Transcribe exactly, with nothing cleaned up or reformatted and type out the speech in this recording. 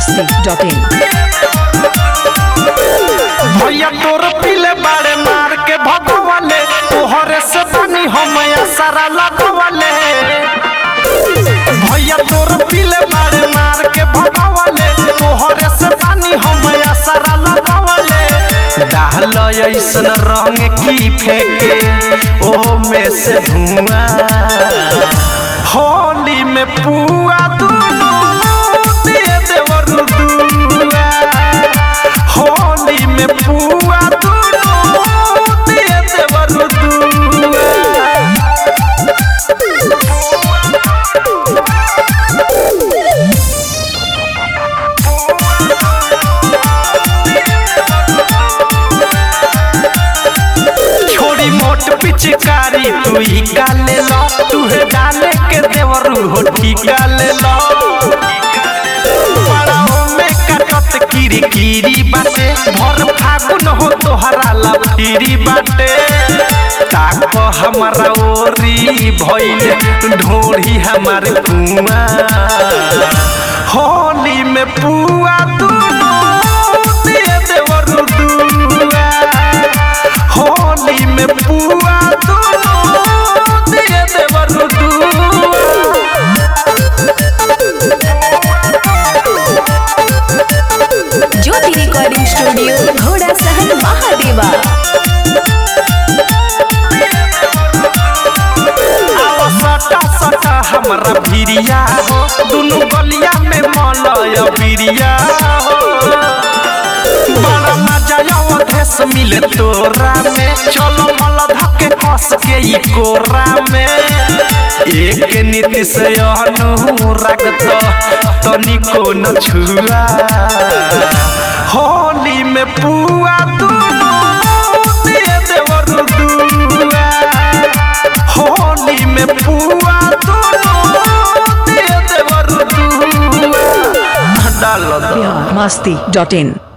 Masti dot in. भैया तोर पीले बाड़े मार के भगवाले तोहरे से बनी हम सारा लगवाले। भैया तोर पीले बाड़े मार के भगवाले तोहरे से बनी हम सारा लगवाले। डाल ऐसन रंग की फेंके ओ में से धुआं होली में पुआ दूनू दे देवर दुआ। होली में पुआ दूनू दे देवर दुआ। छोड़ी मोट पिचकारी तू ही काले लो तुहे डाले के देवरू हो ठीका ले लो। बड़ाओ में कटत कीरी कीरी बाटे भर फागुन हो तोहरा लफीरी बाटे। ताक हमारा ओरी भइल ढोरी हमारे कुआं। होली में पुआ दूनू दे देवरू दुआ। होली में पुआ दूनू दे देवरू दुआ। ज्योति रिकॉर्डिंग स्टूडियो घोड़ा सहन महादेवा। आओ सटा सटा हमरा भिरिया हो दुनु गलिया में मलय बिरिया हो। बड़ा मजा आओ देश मिले तोरा में चलो मल धके कस के ई कोरा में। एक नीति से अनुराग तो तनिको न छुआ। होली में पुआ दूनू दे देवर दुआ। होली में पुआ दूनू दे देवर दुआ। डाल दो मस्ती डॉट इन।